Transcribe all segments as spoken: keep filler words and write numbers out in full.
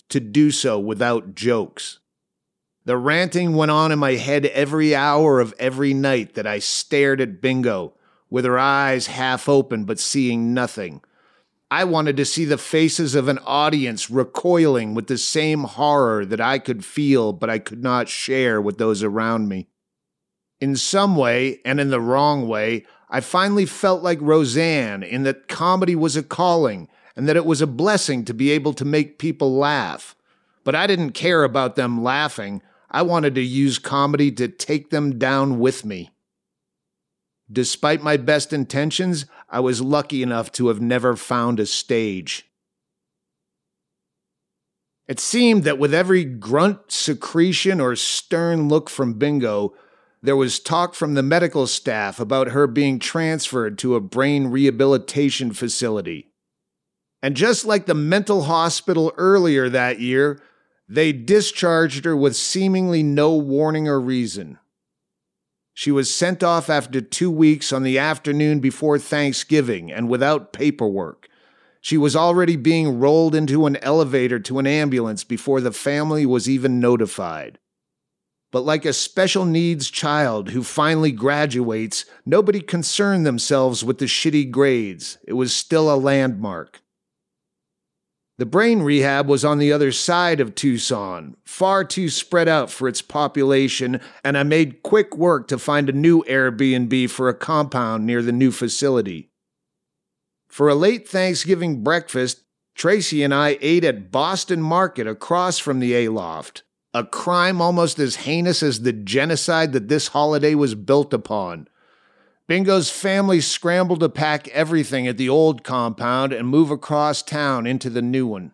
to do so without jokes. The ranting went on in my head every hour of every night that I stared at Bingo, with her eyes half open but seeing nothing. I wanted to see the faces of an audience recoiling with the same horror that I could feel but I could not share with those around me. In some way, and in the wrong way, I finally felt like Roseanne in that comedy was a calling and that it was a blessing to be able to make people laugh. But I didn't care about them laughing. I wanted to use comedy to take them down with me. Despite my best intentions, I was lucky enough to have never found a stage. It seemed that with every grunt, secretion, or stern look from Bingo, there was talk from the medical staff about her being transferred to a brain rehabilitation facility. And just like the mental hospital earlier that year, they discharged her with seemingly no warning or reason. She was sent off after two weeks on the afternoon before Thanksgiving and without paperwork. She was already being rolled into an elevator to an ambulance before the family was even notified. But like a special needs child who finally graduates, nobody concerned themselves with the shitty grades. It was still a landmark. The brain rehab was on the other side of Tucson, far too spread out for its population, and I made quick work to find a new Airbnb for a compound near the new facility. For a late Thanksgiving breakfast, Tracy and I ate at Boston Market across from the A-Loft, a crime almost as heinous as the genocide that this holiday was built upon. Bingo's family scrambled to pack everything at the old compound and move across town into the new one.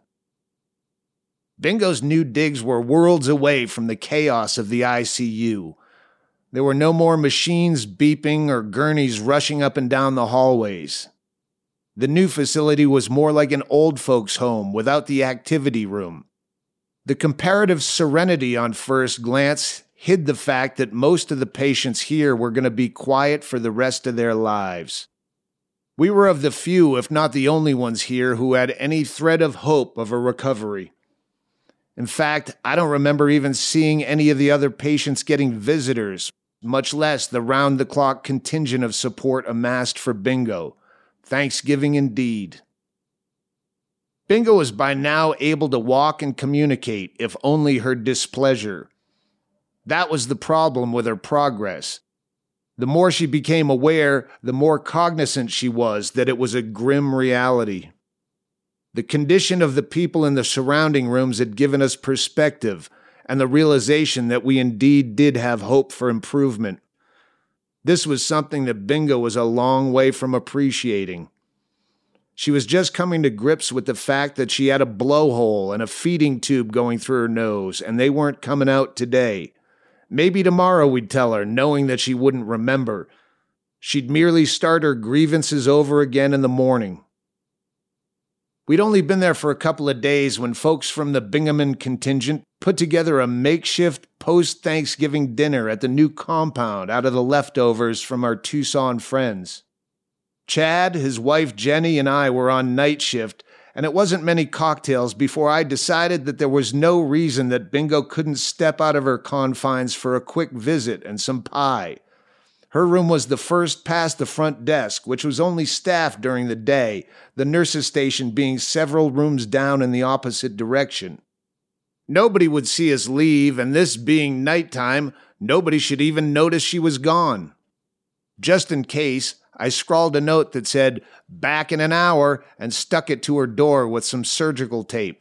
Bingo's new digs were worlds away from the chaos of the I C U. There were no more machines beeping or gurneys rushing up and down the hallways. The new facility was more like an old folks' home without the activity room. The comparative serenity on first glance hid the fact that most of the patients here were going to be quiet for the rest of their lives. We were of the few, if not the only ones here, who had any thread of hope of a recovery. In fact, I don't remember even seeing any of the other patients getting visitors, much less the round-the-clock contingent of support amassed for Bingo. Thanksgiving indeed. Bingo was by now able to walk and communicate, if only her displeasure. That was the problem with her progress. The more she became aware, the more cognizant she was that it was a grim reality. The condition of the people in the surrounding rooms had given us perspective and the realization that we indeed did have hope for improvement. This was something that Bingo was a long way from appreciating. She was just coming to grips with the fact that she had a blowhole and a feeding tube going through her nose, and they weren't coming out today. Maybe tomorrow, we'd tell her, knowing that she wouldn't remember. She'd merely start her grievances over again in the morning. We'd only been there for a couple of days when folks from the Bingaman contingent put together a makeshift post-Thanksgiving dinner at the new compound out of the leftovers from our Tucson friends. Chad, his wife Jenny, and I were on night shift, and it wasn't many cocktails before I decided that there was no reason that Bingo couldn't step out of her confines for a quick visit and some pie. Her room was the first past the front desk, which was only staffed during the day, the nurse's station being several rooms down in the opposite direction. Nobody would see us leave, and this being nighttime, nobody should even notice she was gone. Just in case, I scrawled a note that said, "Back in an hour," and stuck it to her door with some surgical tape.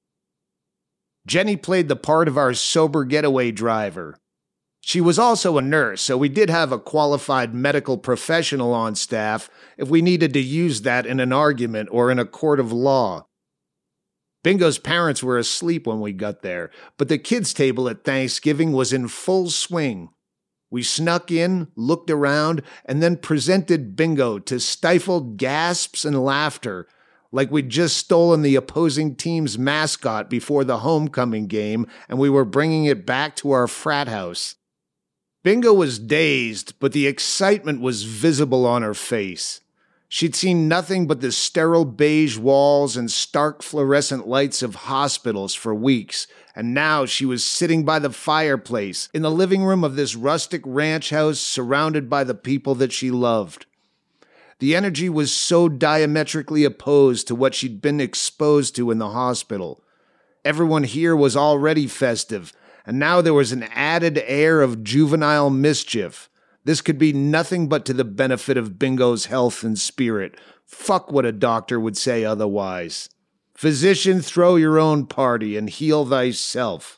Jenny played the part of our sober getaway driver. She was also a nurse, so we did have a qualified medical professional on staff if we needed to use that in an argument or in a court of law. Bingo's parents were asleep when we got there, but the kids' table at Thanksgiving was in full swing. We snuck in, looked around, and then presented Bingo to stifled gasps and laughter, like we'd just stolen the opposing team's mascot before the homecoming game and we were bringing it back to our frat house. Bingo was dazed, but the excitement was visible on her face. She'd seen nothing but the sterile beige walls and stark fluorescent lights of hospitals for weeks, and now she was sitting by the fireplace in the living room of this rustic ranch house surrounded by the people that she loved. The energy was so diametrically opposed to what she'd been exposed to in the hospital. Everyone here was already festive, and now there was an added air of juvenile mischief. This could be nothing but to the benefit of Bingo's health and spirit. Fuck what a doctor would say otherwise. Physician, throw your own party and heal thyself.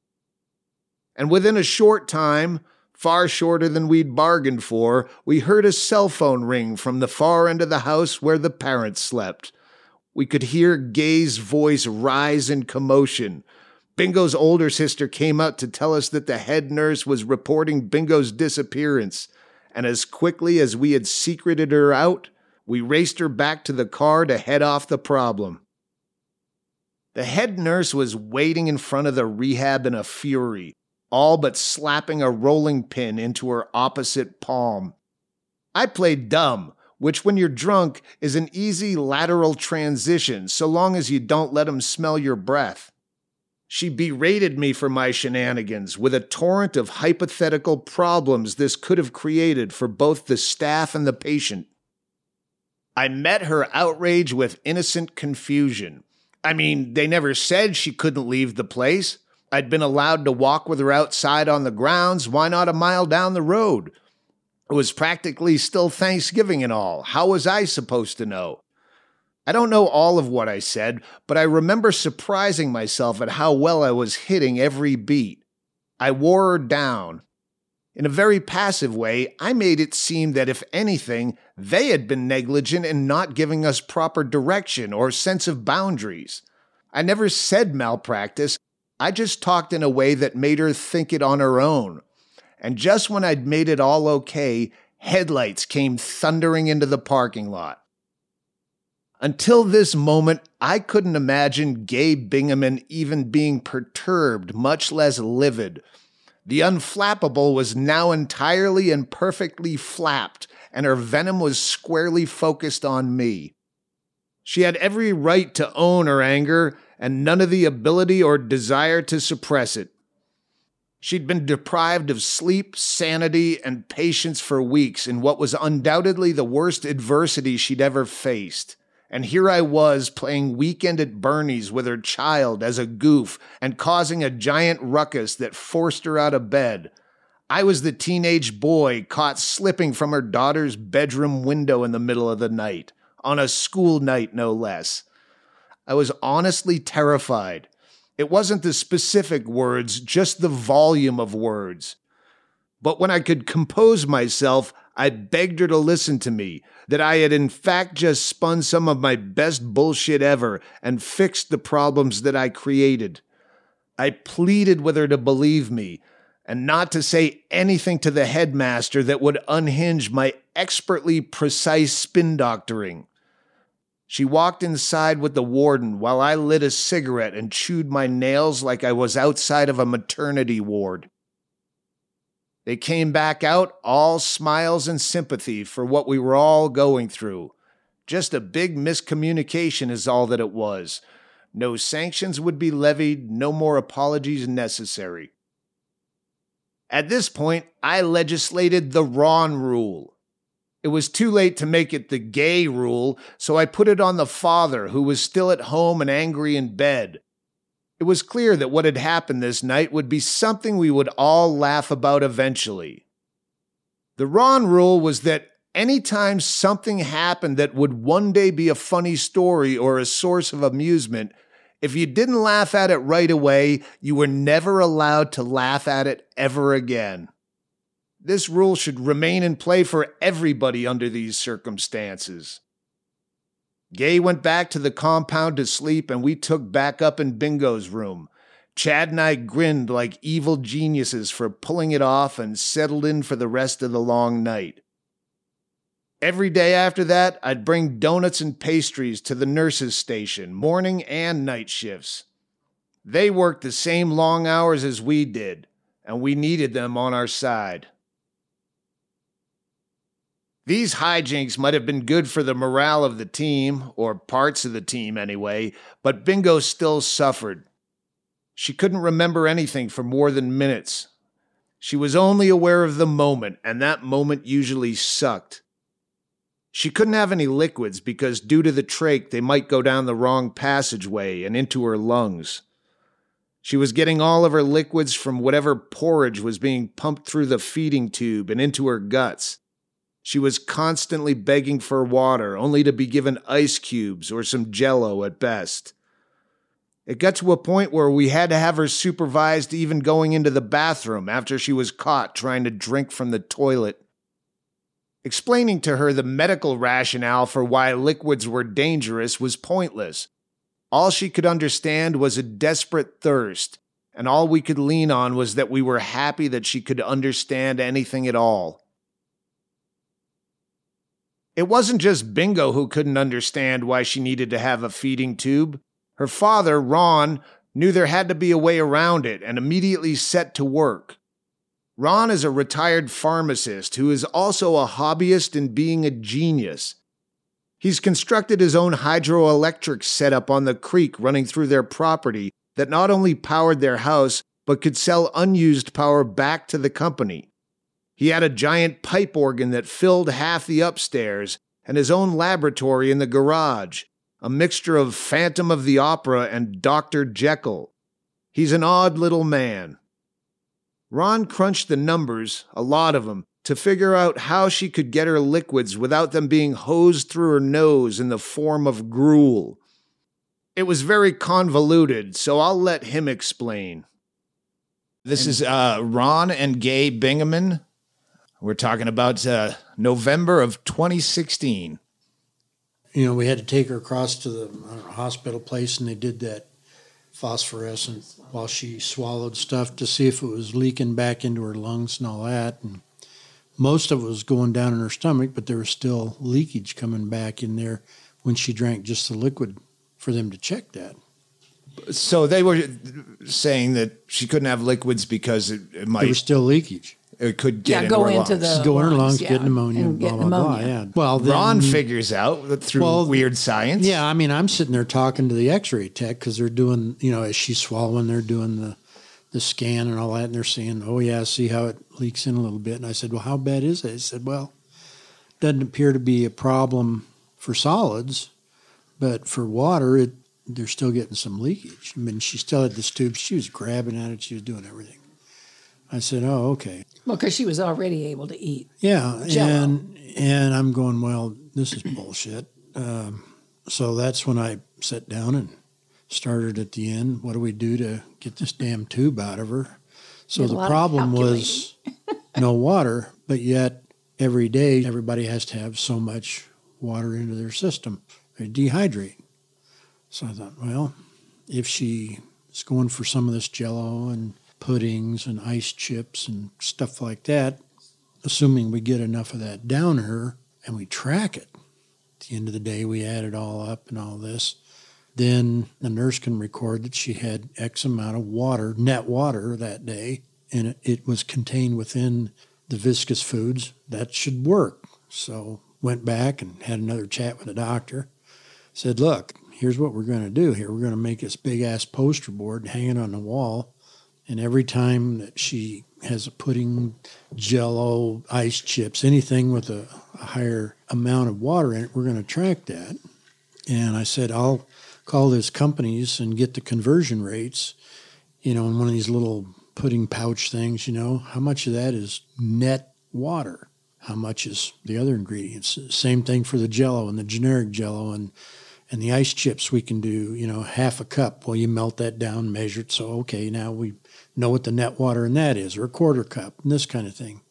And within a short time, far shorter than we'd bargained for, we heard a cell phone ring from the far end of the house where the parents slept. We could hear Gay's voice rise in commotion. Bingo's older sister came out to tell us that the head nurse was reporting Bingo's disappearance, and as quickly as we had secreted her out, we raced her back to the car to head off the problem. The head nurse was waiting in front of the rehab in a fury, all but slapping a rolling pin into her opposite palm. I played dumb, which when you're drunk is an easy lateral transition so long as you don't let 'em smell your breath. She berated me for my shenanigans with a torrent of hypothetical problems this could have created for both the staff and the patient. I met her outrage with innocent confusion. I mean, they never said she couldn't leave the place. I'd been allowed to walk with her outside on the grounds, why not a mile down the road? It was practically still Thanksgiving and all. How was I supposed to know? I don't know all of what I said, but I remember surprising myself at how well I was hitting every beat. I wore her down. In a very passive way, I made it seem that if anything, they had been negligent in not giving us proper direction or sense of boundaries. I never said malpractice. I just talked in a way that made her think it on her own. And just when I'd made it all okay, headlights came thundering into the parking lot. Until this moment, I couldn't imagine Gay Bingaman even being perturbed, much less livid. The unflappable was now entirely and perfectly flapped, and her venom was squarely focused on me. She had every right to own her anger, and none of the ability or desire to suppress it. She'd been deprived of sleep, sanity, and patience for weeks in what was undoubtedly the worst adversity she'd ever faced. And here I was playing Weekend at Bernie's with her child as a goof and causing a giant ruckus that forced her out of bed. I was the teenage boy caught slipping from her daughter's bedroom window in the middle of the night, on a school night no less. I was honestly terrified. It wasn't the specific words, just the volume of words. But when I could compose myself, I begged her to listen to me, that I had in fact just spun some of my best bullshit ever and fixed the problems that I created. I pleaded with her to believe me, and not to say anything to the headmaster that would unhinge my expertly precise spin doctoring. She walked inside with the warden while I lit a cigarette and chewed my nails like I was outside of a maternity ward. They came back out all smiles and sympathy for what we were all going through. Just a big miscommunication is all that it was. No sanctions would be levied, no more apologies necessary. At this point, I legislated the Ron rule. It was too late to make it the Gay rule, so I put it on the father, who was still at home and angry in bed. It was clear that what had happened this night would be something we would all laugh about eventually. The Ron rule was that anytime something happened that would one day be a funny story or a source of amusement, if you didn't laugh at it right away, you were never allowed to laugh at it ever again. This rule should remain in play for everybody under these circumstances. Gay went back to the compound to sleep, and we took back up in Bingo's room. Chad and I grinned like evil geniuses for pulling it off and settled in for the rest of the long night. Every day after that, I'd bring donuts and pastries to the nurses' station, morning and night shifts. They worked the same long hours as we did, and we needed them on our side. These hijinks might have been good for the morale of the team, or parts of the team anyway, but Bingo still suffered. She couldn't remember anything for more than minutes. She was only aware of the moment, and that moment usually sucked. She couldn't have any liquids because due to the trach, they might go down the wrong passageway and into her lungs. She was getting all of her liquids from whatever porridge was being pumped through the feeding tube and into her guts. She was constantly begging for water, only to be given ice cubes or some Jell-O at best. It got to a point where we had to have her supervised even going into the bathroom after she was caught trying to drink from the toilet. Explaining to her the medical rationale for why liquids were dangerous was pointless. All she could understand was a desperate thirst, and all we could lean on was that we were happy that she could understand anything at all. It wasn't just Bingo who couldn't understand why she needed to have a feeding tube. Her father, Ron, knew there had to be a way around it and immediately set to work. Ron is a retired pharmacist who is also a hobbyist in being a genius. He's constructed his own hydroelectric setup on the creek running through their property that not only powered their house, but could sell unused power back to the company. He had a giant pipe organ that filled half the upstairs and his own laboratory in the garage, a mixture of Phantom of the Opera and Doctor Jekyll. He's an odd little man. Ron crunched the numbers, a lot of them, to figure out how she could get her liquids without them being hosed through her nose in the form of gruel. It was very convoluted, so I'll let him explain. This is uh, Ron and Gay Bingaman. We're talking about uh, November of twenty sixteen. You know, we had to take her across to the I don't know, hospital place, and they did that phosphorescent while she swallowed stuff to see if it was leaking back into her lungs and all that. And most of it was going down in her stomach, but there was still leakage coming back in there when she drank just the liquid for them to check that. So they were saying that she couldn't have liquids because it, it might... There was still leakage. It could get yeah, into go her into lungs. the Go in her lungs, yeah, get pneumonia, and blah, get blah, blah, pneumonia. yeah. Well, then, Ron figures out through well, weird science. Yeah, I mean, I'm sitting there talking to the x-ray tech because they're doing, you know, as she's swallowing, they're doing the, the scan and all that, and they're saying, oh, yeah, see how it leaks in a little bit. And I said, well, how bad is it? He said, well, doesn't appear to be a problem for solids, but for water, it they're still getting some leakage. I mean, she still had this tube. She was grabbing at it. She was doing everything. I said, oh, okay. Well, because she was already able to eat. Yeah, Jell-O. and and I'm going, well, this is bullshit. Um, so that's when I sat down and started at the end. What do we do to get this damn tube out of her? So Did a the lot of problem was no water, but yet every day everybody has to have so much water into their system. They dehydrate. So I thought, well, if she is going for some of this Jell-O and puddings and ice chips and stuff like that, assuming we get enough of that down her and we track it. At the end of the day, we add it all up and all this. Then the nurse can record that she had X amount of water, net water that day, and it, it was contained within the viscous foods. That should work. So went back and had another chat with the doctor. Said, look, here's what we're going to do here. We're going to make this big-ass poster board, hang it on the wall, and every time that she has a pudding, Jell-O, ice chips, anything with a, a higher amount of water in it, we're going to track that. And I said, I'll call these companies and get the conversion rates, you know, in one of these little pudding pouch things, you know, how much of that is net water? How much is the other ingredients? Same thing for the Jell-O and the generic Jell-O and And the ice chips, we can do, you know, half a cup. Well, you melt that down, measure it. So, okay, now we know what the net water in that is, or a quarter cup, and this kind of thing.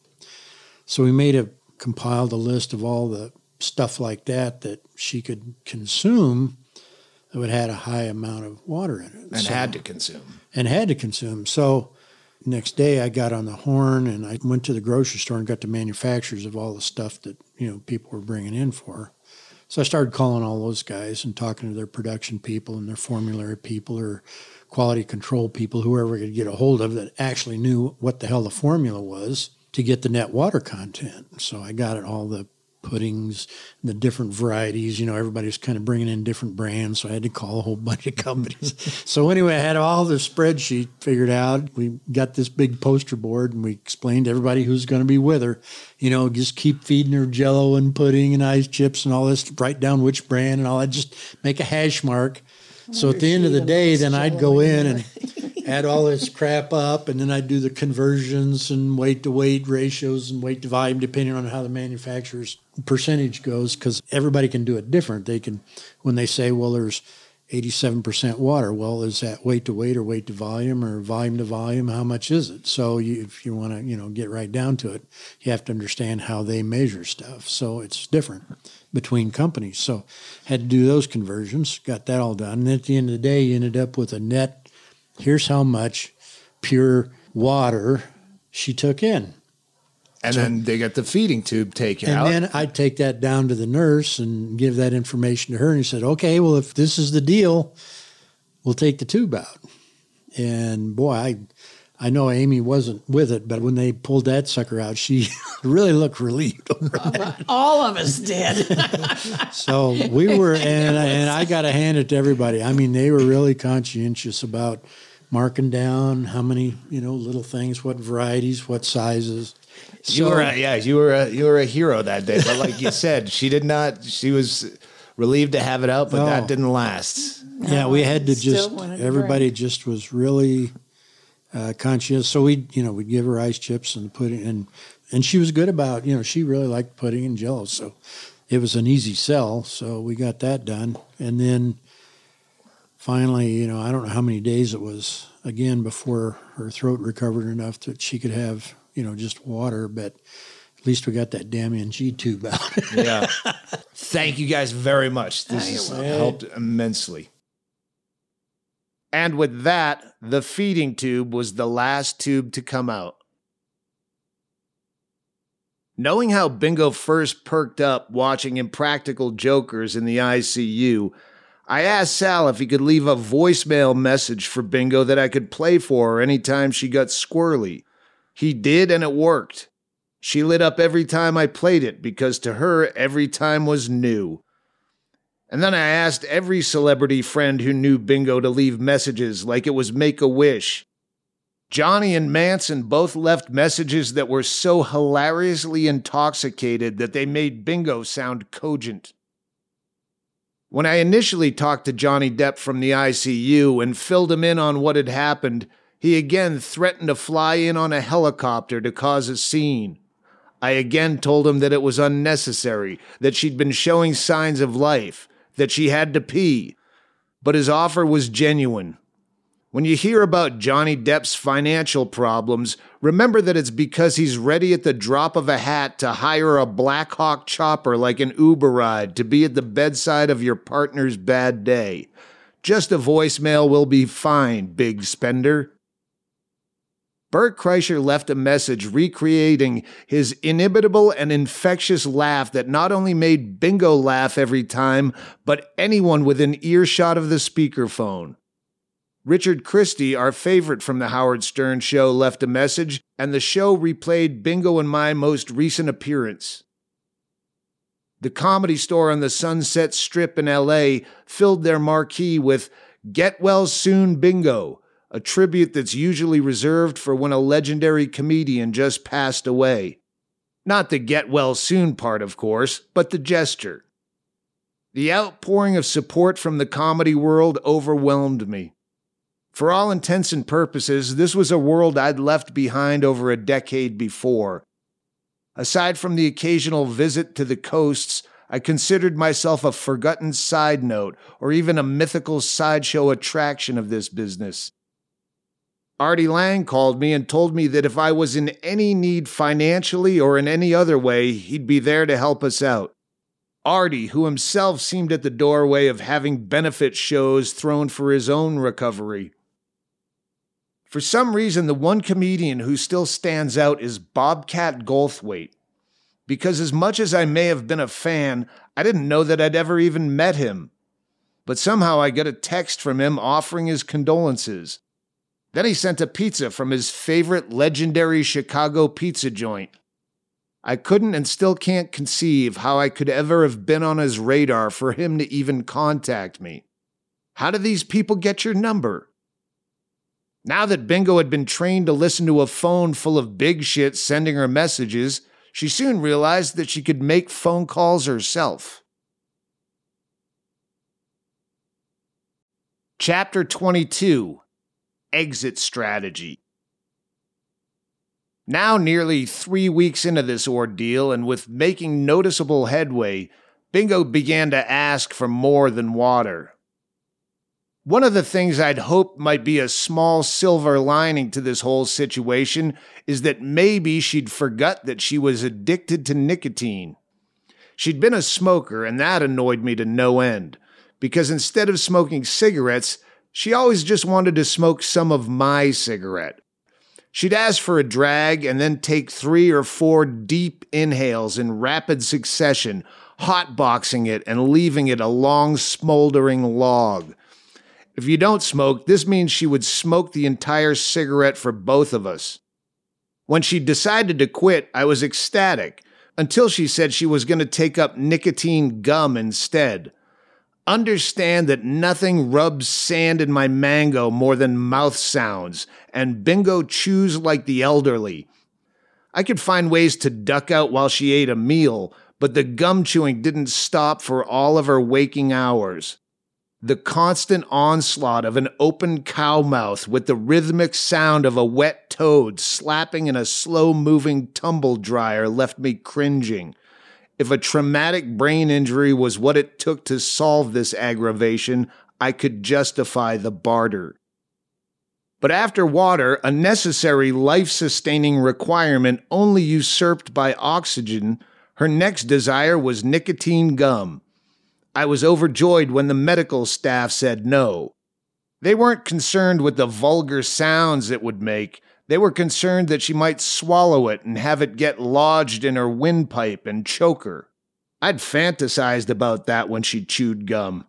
So we made a, compiled a list of all the stuff like that that she could consume that would had a high amount of water in it. And so, had to consume. And had to consume. So next day I got on the horn and I went to the grocery store and got the manufacturers of all the stuff that, you know, people were bringing in for her. So I started calling all those guys and talking to their production people and their formulary people or quality control people, whoever I could get a hold of that actually knew what the hell the formula was to get the net water content. So I got it all the puddings, the different varieties. You know, everybody's kind of bringing in different brands, so I had to call a whole bunch of companies. So anyway, I had all the spreadsheet figured out. We got this big poster board, and we explained to everybody who's going to be with her. You know, just keep feeding her Jell-O and pudding and ice chips and all this. Write down which brand and all that. Just make a hash mark. So at the end of the day, then I'd go in and add all this crap up, and then I'd do the conversions and weight to weight ratios and weight to volume, depending on how the manufacturer's percentage goes, because everybody can do it different. They can, when they say, well, there's eighty-seven percent water, well, is that weight to weight or weight to volume or volume to volume? How much is it? So you, if you want to, you know, get right down to it, you have to understand how they measure stuff. So it's different between companies. So had to do those conversions, got that all done. And at the end of the day, you ended up with a net, here's how much pure water she took in. And so, then they got the feeding tube taken and out. And then I'd take that down to the nurse and give that information to her. And he said, okay, well, if this is the deal, we'll take the tube out. And boy, I I know Amy wasn't with it, but when they pulled that sucker out, she really looked relieved over that. All of us did. So we were, and, and I got to hand it to everybody. I mean, they were really conscientious about marking down how many, you know, little things, what varieties, what sizes. So, you were, a, yeah, you were a, you were a hero that day. But like you said, she did not. She was relieved to have it out, but oh, that didn't last. Yeah, we had to just. Everybody just was really uh, conscious. So we, you know, we'd give her ice chips and pudding, and and she was good about, you know, she really liked pudding and Jell-O. So it was an easy sell. So we got that done, and then finally, you know, I don't know how many days it was again before her throat recovered enough that she could have, you know, just water, but at least we got that damn N G tube out. Yeah. Thank you guys very much. This has helped immensely. And with that, the feeding tube was the last tube to come out. Knowing how Bingo first perked up watching Impractical Jokers in the I C U, I asked Sal if he could leave a voicemail message for Bingo that I could play for her anytime she got squirrely. He did, and it worked. She lit up every time I played it because to her, every time was new. And then I asked every celebrity friend who knew Bingo to leave messages like it was Make-A-Wish. Johnny and Manson both left messages that were so hilariously intoxicated that they made Bingo sound cogent. When I initially talked to Johnny Depp from the I C U and filled him in on what had happened, he again threatened to fly in on a helicopter to cause a scene. I again told him that it was unnecessary, that she'd been showing signs of life, that she had to pee. But his offer was genuine. When you hear about Johnny Depp's financial problems, remember that it's because he's ready at the drop of a hat to hire a Black Hawk chopper like an Uber ride to be at the bedside of your partner's bad day. Just a voicemail will be fine, big spender. Bert Kreischer left a message recreating his inimitable and infectious laugh that not only made Bingo laugh every time, but anyone within earshot of the speakerphone. Richard Christie, our favorite from the Howard Stern Show, left a message, and the show replayed Bingo and my most recent appearance. The Comedy Store on the Sunset Strip in L A filled their marquee with "Get Well Soon, Bingo," a tribute that's usually reserved for when a legendary comedian just passed away. Not the get well soon part, of course, but the gesture. The outpouring of support from the comedy world overwhelmed me. For all intents and purposes, this was a world I'd left behind over a decade before. Aside from the occasional visit to the coasts, I considered myself a forgotten side note or even a mythical sideshow attraction of this business. Artie Lang called me and told me that if I was in any need financially or in any other way, he'd be there to help us out. Artie, who himself seemed at the doorway of having benefit shows thrown for his own recovery. For some reason, the one comedian who still stands out is Bobcat Goldthwait. Because as much as I may have been a fan, I didn't know that I'd ever even met him. But somehow I got a text from him offering his condolences. Then he sent a pizza from his favorite legendary Chicago pizza joint. I couldn't and still can't conceive how I could ever have been on his radar for him to even contact me. How do these people get your number? Now that Bingo had been trained to listen to a phone full of big shit sending her messages, she soon realized that she could make phone calls herself. Chapter twenty-two, Exit Strategy. Now nearly three weeks into this ordeal and with making noticeable headway, Bingo began to ask for more than water. One of the things I'd hoped might be a small silver lining to this whole situation is that maybe she'd forgot that she was addicted to nicotine. She'd been a smoker, and that annoyed me to no end, because instead of smoking cigarettes, she always just wanted to smoke some of my cigarette. She'd ask for a drag and then take three or four deep inhales in rapid succession, hotboxing it and leaving it a long smoldering log. If you don't smoke, this means she would smoke the entire cigarette for both of us. When she decided to quit, I was ecstatic, until she said she was going to take up nicotine gum instead. Understand that nothing rubs sand in my mango more than mouth sounds, and Bingo chews like the elderly. I could find ways to duck out while she ate a meal, but the gum chewing didn't stop for all of her waking hours. The constant onslaught of an open cow mouth with the rhythmic sound of a wet toad slapping in a slow-moving tumble dryer left me cringing. If a traumatic brain injury was what it took to solve this aggravation, I could justify the barter. But after water, a necessary life-sustaining requirement only usurped by oxygen, her next desire was nicotine gum. I was overjoyed when the medical staff said no. They weren't concerned with the vulgar sounds it would make. They were concerned that she might swallow it and have it get lodged in her windpipe and choke her. I'd fantasized about that when she chewed gum.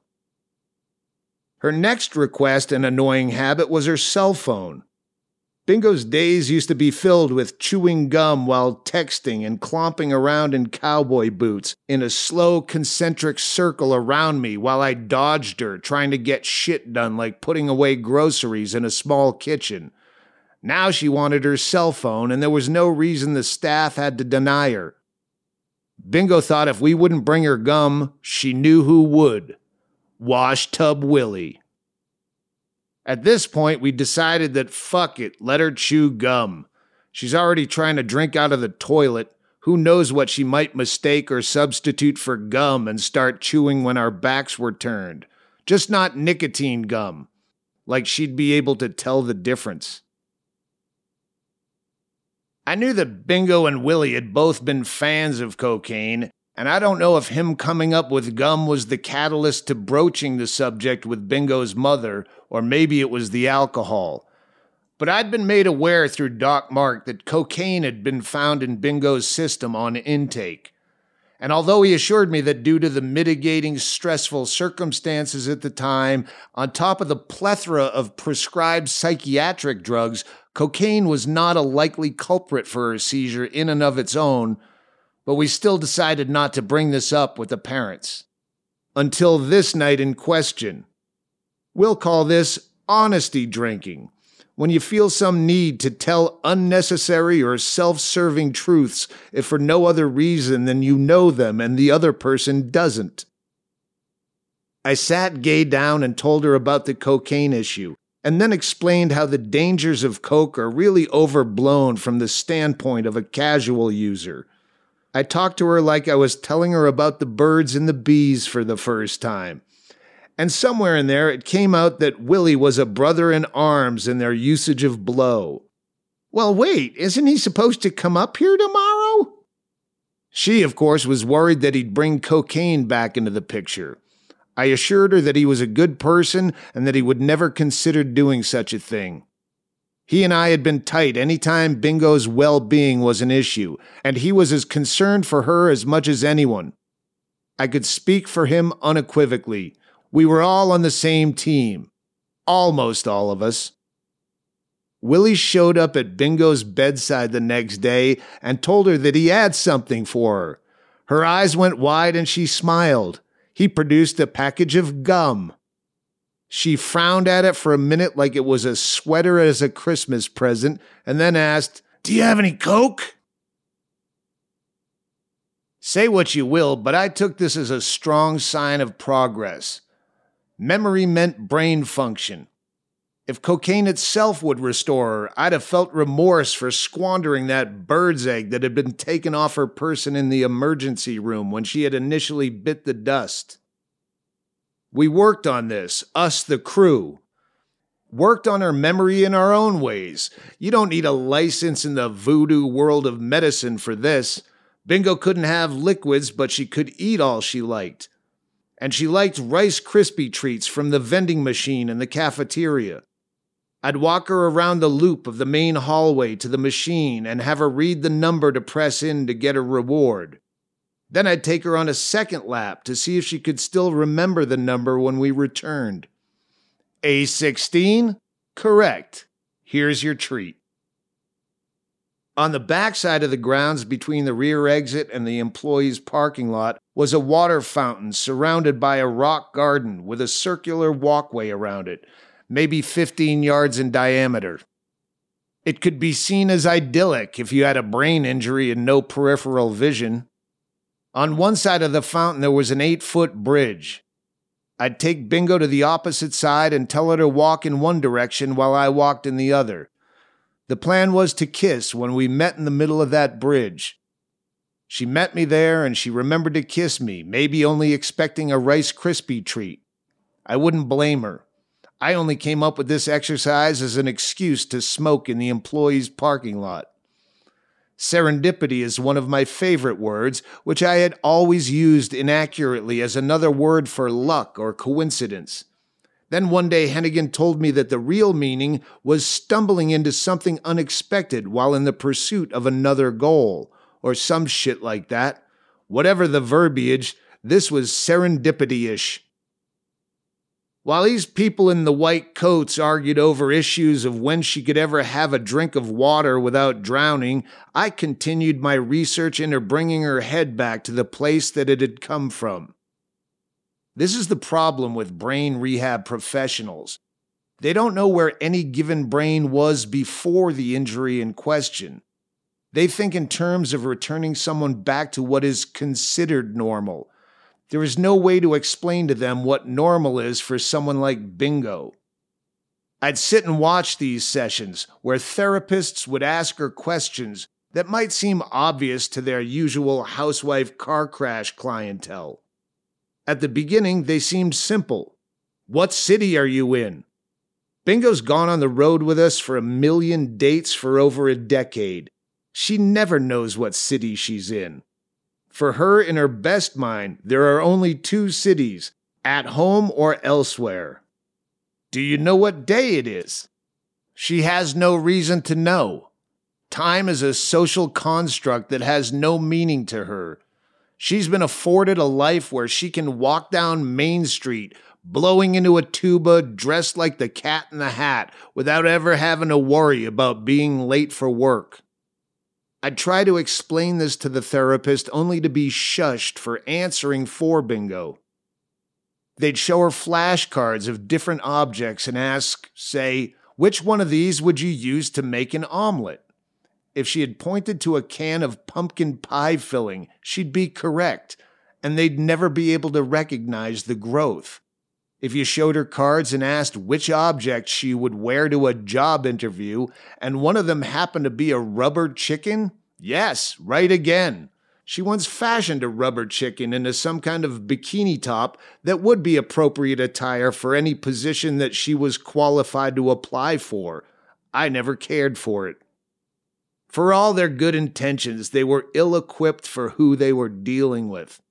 Her next request and annoying habit was her cell phone. Bingo's days used to be filled with chewing gum while texting and clomping around in cowboy boots in a slow concentric circle around me while I dodged her, trying to get shit done like putting away groceries in a small kitchen. Now she wanted her cell phone, and there was no reason the staff had to deny her. Bingo thought if we wouldn't bring her gum, she knew who would. Wash Tub Willie. At this point, we decided that fuck it, let her chew gum. She's already trying to drink out of the toilet. Who knows what she might mistake or substitute for gum and start chewing when our backs were turned. Just not nicotine gum. Like she'd be able to tell the difference. I knew that Bingo and Willie had both been fans of cocaine, and I don't know if him coming up with gum was the catalyst to broaching the subject with Bingo's mother, or maybe it was the alcohol. But I'd been made aware through Doc Mark that cocaine had been found in Bingo's system on intake. And although he assured me that due to the mitigating stressful circumstances at the time, on top of the plethora of prescribed psychiatric drugs, cocaine was not a likely culprit for her seizure in and of its own, but we still decided not to bring this up with the parents. Until this night in question. We'll call this honesty drinking, when you feel some need to tell unnecessary or self-serving truths if for no other reason than you know them and the other person doesn't. I sat Gay down and told her about the cocaine issue, and then explained how the dangers of coke are really overblown from the standpoint of a casual user. I talked to her like I was telling her about the birds and the bees for the first time. And somewhere in there it came out that Willie was a brother in arms in their usage of blow. Well, wait, isn't he supposed to come up here tomorrow? She, of course, was worried that he'd bring cocaine back into the picture. I assured her that he was a good person and that he would never consider doing such a thing. He and I had been tight any time Bingo's well-being was an issue, and he was as concerned for her as much as anyone. I could speak for him unequivocally. We were all on the same team. Almost all of us. Willie showed up at Bingo's bedside the next day and told her that he had something for her. Her eyes went wide and she smiled. He produced a package of gum. She frowned at it for a minute like it was a sweater as a Christmas present, and then asked, "Do you have any Coke?" Say what you will, but I took this as a strong sign of progress. Memory meant brain function. If cocaine itself would restore her, I'd have felt remorse for squandering that bird's egg that had been taken off her person in the emergency room when she had initially bit the dust. We worked on this, us the crew. Worked on her memory in our own ways. You don't need a license in the voodoo world of medicine for this. Bingo couldn't have liquids, but she could eat all she liked. And she liked Rice Krispie treats from the vending machine in the cafeteria. I'd walk her around the loop of the main hallway to the machine and have her read the number to press in to get her reward. Then I'd take her on a second lap to see if she could still remember the number when we returned. A sixteen? Correct. Here's your treat. On the backside of the grounds between the rear exit and the employees' parking lot was a water fountain surrounded by a rock garden with a circular walkway around it, maybe fifteen yards in diameter. It could be seen as idyllic if you had a brain injury and no peripheral vision. On one side of the fountain there was an eight-foot bridge. I'd take Bingo to the opposite side and tell her to walk in one direction while I walked in the other. The plan was to kiss when we met in the middle of that bridge. She met me there and she remembered to kiss me, maybe only expecting a Rice Krispie treat. I wouldn't blame her. I only came up with this exercise as an excuse to smoke in the employees' parking lot. Serendipity is one of my favorite words, which I had always used inaccurately as another word for luck or coincidence. Then one day Hennigan told me that the real meaning was stumbling into something unexpected while in the pursuit of another goal, or some shit like that. Whatever the verbiage, this was serendipity-ish. While these people in the white coats argued over issues of when she could ever have a drink of water without drowning, I continued my research into bringing her head back to the place that it had come from. This is the problem with brain rehab professionals. They don't know where any given brain was before the injury in question. They think in terms of returning someone back to what is considered normal. There is no way to explain to them what normal is for someone like Bingo. I'd sit and watch these sessions where therapists would ask her questions that might seem obvious to their usual housewife car crash clientele. At the beginning, they seemed simple. What city are you in? Bingo's gone on the road with us for a million dates for over a decade. She never knows what city she's in. For her, in her best mind, there are only two cities, at home or elsewhere. Do you know what day it is? She has no reason to know. Time is a social construct that has no meaning to her. She's been afforded a life where she can walk down Main Street, blowing into a tuba, dressed like the Cat in the Hat, without ever having to worry about being late for work. I'd try to explain this to the therapist only to be shushed for answering for Bingo. They'd show her flashcards of different objects and ask, say, which one of these would you use to make an omelet? If she had pointed to a can of pumpkin pie filling, she'd be correct, and they'd never be able to recognize the growth. If you showed her cards and asked which object she would wear to a job interview, and one of them happened to be a rubber chicken, yes, right again. She once fashioned a rubber chicken into some kind of bikini top that would be appropriate attire for any position that she was qualified to apply for. I never cared for it. For all their good intentions, they were ill-equipped for who they were dealing with.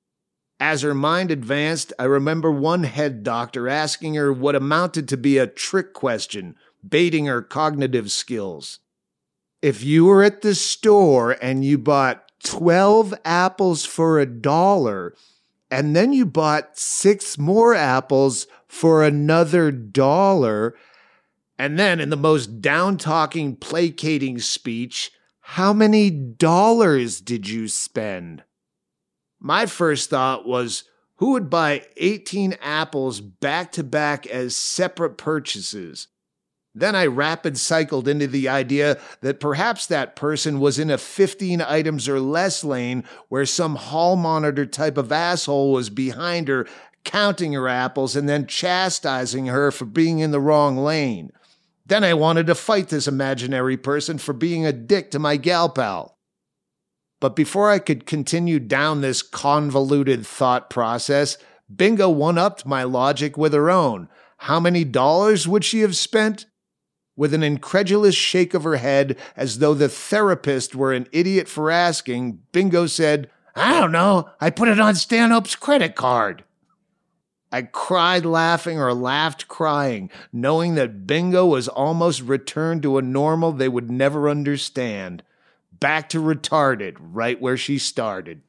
As her mind advanced, I remember one head doctor asking her what amounted to be a trick question, baiting her cognitive skills. If you were at the store and you bought twelve apples for a dollar, and then you bought six more apples for another dollar, And then, in the most down-talking, placating speech, how many dollars did you spend? My first thought was, who would buy eighteen apples back-to-back as separate purchases? Then I rapid cycled into the idea that perhaps that person was in a fifteen items or less lane where some hall monitor type of asshole was behind her, counting her apples and then chastising her for being in the wrong lane. Then I wanted to fight this imaginary person for being a dick to my gal pal. But before I could continue down this convoluted thought process, Bingo one-upped my logic with her own. How many dollars would she have spent? With an incredulous shake of her head, as though the therapist were an idiot for asking, Bingo said, I don't know, I put it on Stanhope's credit card. I cried laughing or laughed crying, knowing that Bingo was almost returned to a normal they would never understand. Back to retarded, right where she started.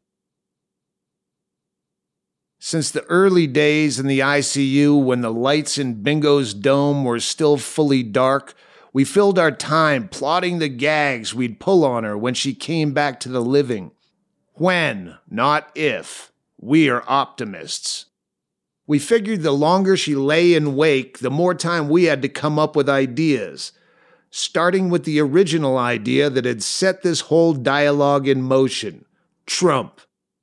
Since the early days in the I C U when the lights in Bingo's dome were still fully dark, we filled our time plotting the gags we'd pull on her when she came back to the living. When, not if. We are optimists. We figured the longer she lay in wake, the more time we had to come up with ideas, starting with the original idea that had set this whole dialogue in motion: Trump.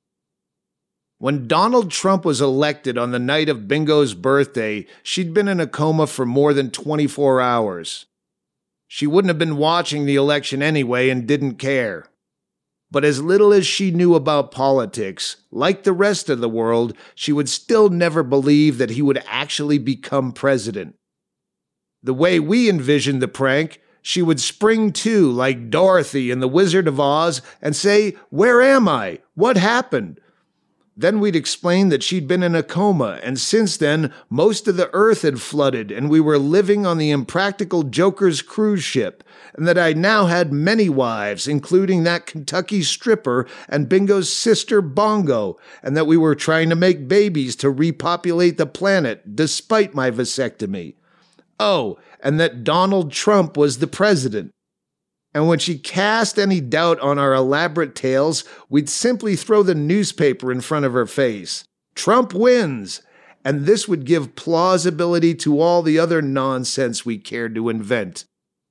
When Donald Trump was elected on the night of Bingo's birthday, she'd been in a coma for more than twenty-four hours. She wouldn't have been watching the election anyway and didn't care. But as little as she knew about politics, like the rest of the world, she would still never believe that he would actually become president. The way we envisioned the prank, she would spring to like Dorothy in The Wizard of Oz and say, "Where am I? What happened?" Then we'd explain that she'd been in a coma, and since then, most of the earth had flooded, and we were living on the impractical Joker's cruise ship, and that I now had many wives, including that Kentucky stripper and Bingo's sister Bongo, and that we were trying to make babies to repopulate the planet, despite my vasectomy. Oh, and that Donald Trump was the president. And when she cast any doubt on our elaborate tales, we'd simply throw the newspaper in front of her face. Trump wins! And this would give plausibility to all the other nonsense we cared to invent.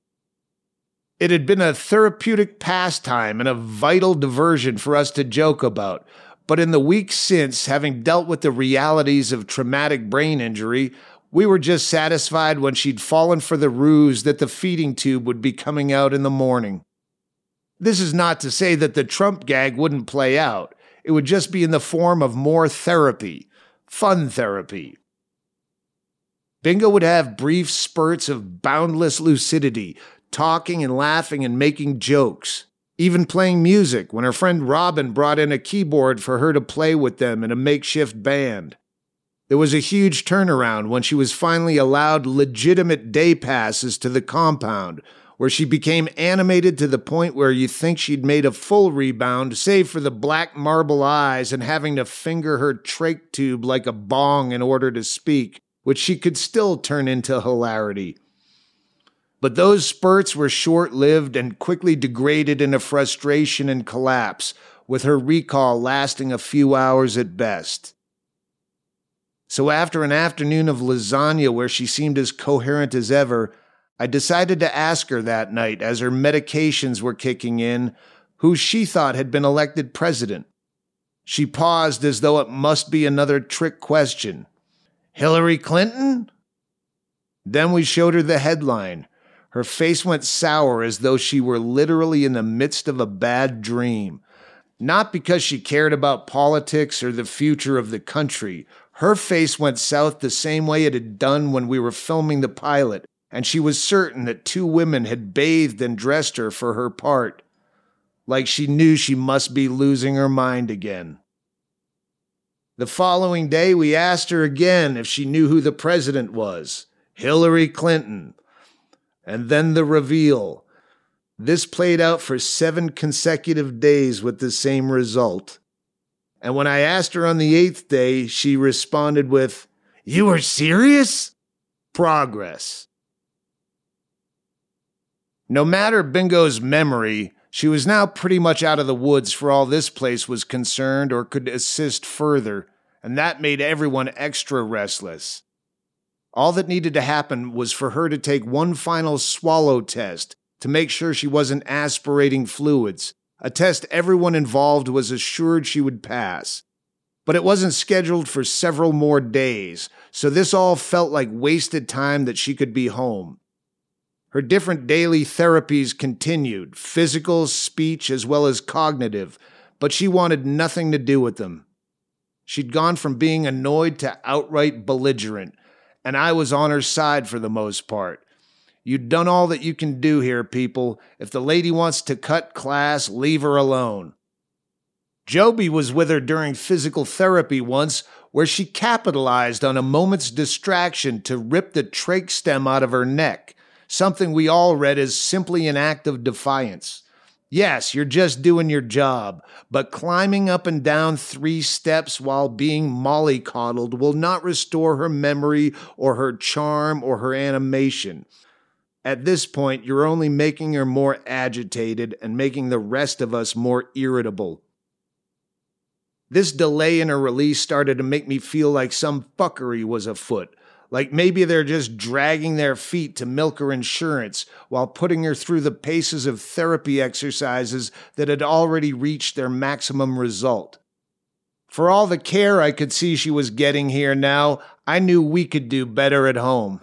It had been a therapeutic pastime and a vital diversion for us to joke about, but in the weeks since, having dealt with the realities of traumatic brain injury, we were just satisfied when she'd fallen for the ruse that the feeding tube would be coming out in the morning. This is not to say that the Trump gag wouldn't play out. It would just be in the form of more therapy, fun therapy. Bingo would have brief spurts of boundless lucidity, talking and laughing and making jokes, even playing music when her friend Robin brought in a keyboard for her to play with them in a makeshift band. There was a huge turnaround when she was finally allowed legitimate day passes to the compound, where she became animated to the point where you think she'd made a full rebound, save for the black marble eyes and having to finger her trach tube like a bong in order to speak, which she could still turn into hilarity. But those spurts were short-lived and quickly degraded into frustration and collapse, with her recall lasting a few hours at best. So after an afternoon of lasagna where she seemed as coherent as ever, I decided to ask her that night, as her medications were kicking in, who she thought had been elected president. She paused as though it must be another trick question. Hillary Clinton? Then we showed her the headline. Her face went sour as though she were literally in the midst of a bad dream. Not because she cared about politics or the future of the country. Her face went south the same way it had done when we were filming the pilot, and she was certain that two women had bathed and dressed her for her part. Like she knew she must be losing her mind again. The following day, we asked her again if she knew who the president was. Hillary Clinton. And then the reveal. This played out for seven consecutive days with the same result. And when I asked her on the eighth day, she responded with, "You were serious?" Progress. No matter Bingo's memory, she was now pretty much out of the woods for all this place was concerned or could assist further, and that made everyone extra restless. All that needed to happen was for her to take one final swallow test to make sure she wasn't aspirating fluids, a test everyone involved was assured she would pass. But it wasn't scheduled for several more days, so this all felt like wasted time that she could be home. Her different daily therapies continued, physical, speech, as well as cognitive, but she wanted nothing to do with them. She'd gone from being annoyed to outright belligerent, and I was on her side for the most part. You'd done all that you can do here, people. If the lady wants to cut class, leave her alone. Joby was with her during physical therapy once, where she capitalized on a moment's distraction to rip the trach stem out of her neck, something we all read as simply an act of defiance. Yes, you're just doing your job, but climbing up and down three steps while being mollycoddled will not restore her memory or her charm or her animation. At this point, you're only making her more agitated and making the rest of us more irritable. This delay in her release started to make me feel like some fuckery was afoot. Like maybe they're just dragging their feet to milk her insurance while putting her through the paces of therapy exercises that had already reached their maximum result. For all the care I could see she was getting here now, I knew we could do better at home.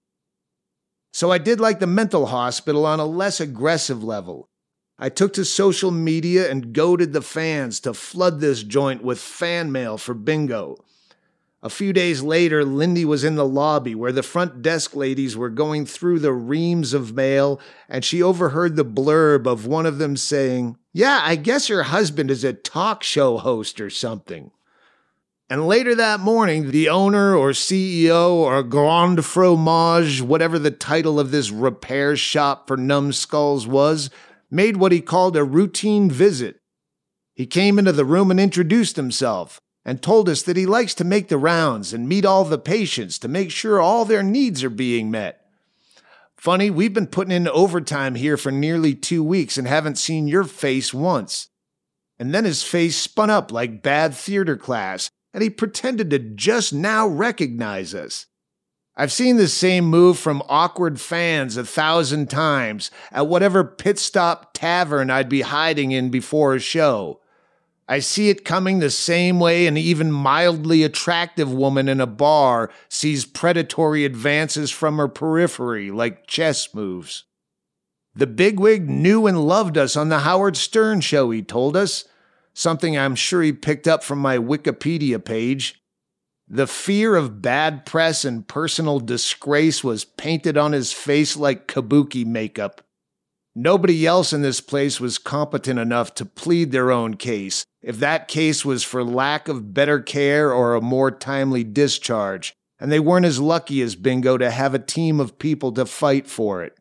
So I did like the mental hospital on a less aggressive level. I took to social media and goaded the fans to flood this joint with fan mail for Bingo. A few days later, Lindy was in the lobby where the front desk ladies were going through the reams of mail, and she overheard the blurb of one of them saying, "Yeah, I guess your husband is a talk show host or something." And later that morning, the owner or C E O or Grand Fromage, whatever the title of this repair shop for numbskulls was, made what he called a routine visit. He came into the room and introduced himself, and told us that he likes to make the rounds and meet all the patients to make sure all their needs are being met. Funny, we've been putting in overtime here for nearly two weeks and haven't seen your face once. And then his face spun up like bad theater class, and he pretended to just now recognize us. I've seen the same move from awkward fans a thousand times at whatever pit stop tavern I'd be hiding in before a show. I see it coming the same way an even mildly attractive woman in a bar sees predatory advances from her periphery like chess moves. The bigwig knew and loved us on the Howard Stern show, he told us, something I'm sure he picked up from my Wikipedia page. The fear of bad press and personal disgrace was painted on his face like kabuki makeup. Nobody else in this place was competent enough to plead their own case, if that case was for lack of better care or a more timely discharge, and they weren't as lucky as Bingo to have a team of people to fight for it.